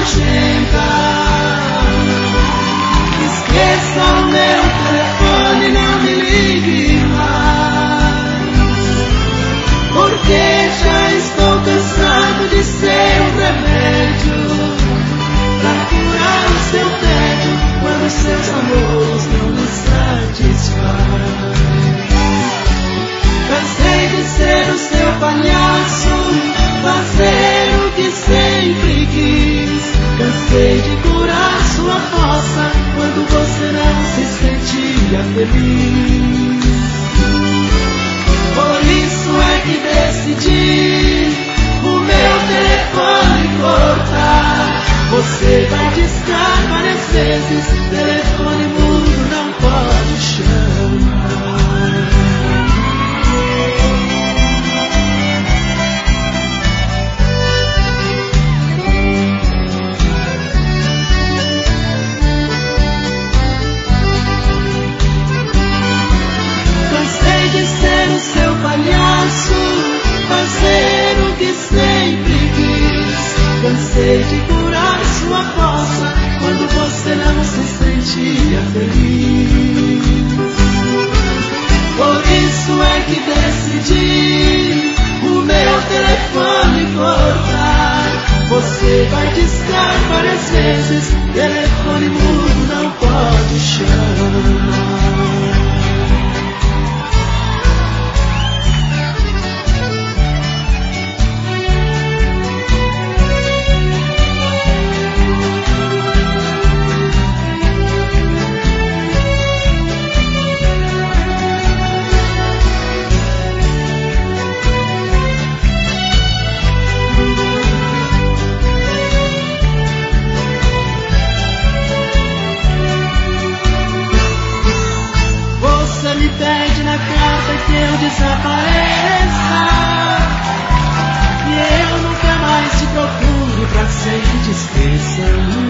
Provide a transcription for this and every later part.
nojenta. Esqueça o meu telefone, não me ligue mais, porque já estou cansado de ser um remédio pra curar o seu tédio quando seus amores não me satisfazem. Cansei de ser o seu palhaço, fazer o que sempre quis. Cansei de curar sua fossa quando você não se sentia feliz. Por isso é que decidi o meu telefone cortar. Você vai discar várias vezes, telefone mudo não pode chamar. Fazer o que sempre quis. Cansei de curar sua fossa quando você não se sentia feliz. Por isso é que decidi o meu telefone cortar. Você vai discar várias vezes, telefone mudo não pode chamar. Desapareça, e eu nunca mais te procure pra que sempre te esqueça.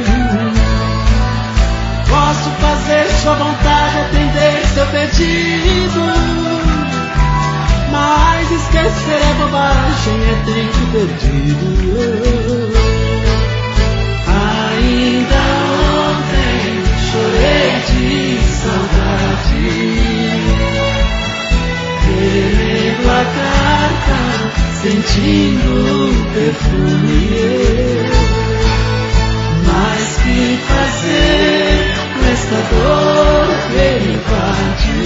Posso fazer sua vontade, atender seu pedido, mas esquecer é bobagem, é tempo perdido. Ainda ontem chorei de saudade, lendo a carta, sentindo o perfume. Mas que fazer com esta dor que me invade?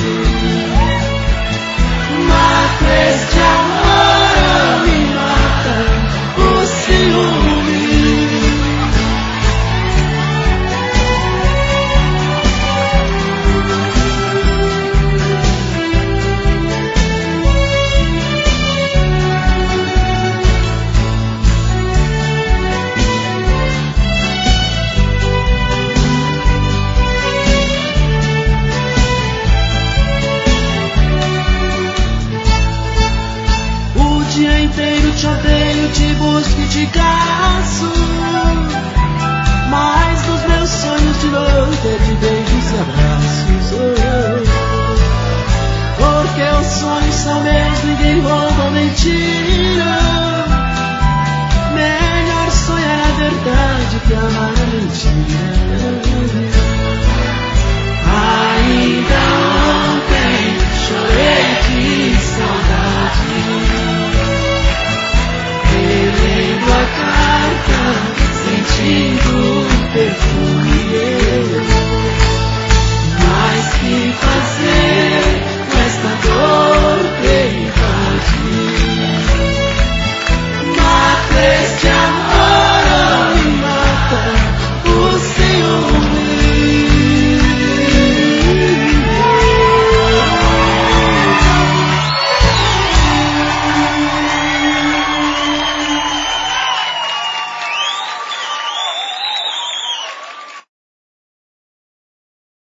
Mata este amor, me mata o ciúme. Te odeio, te busco e te caio.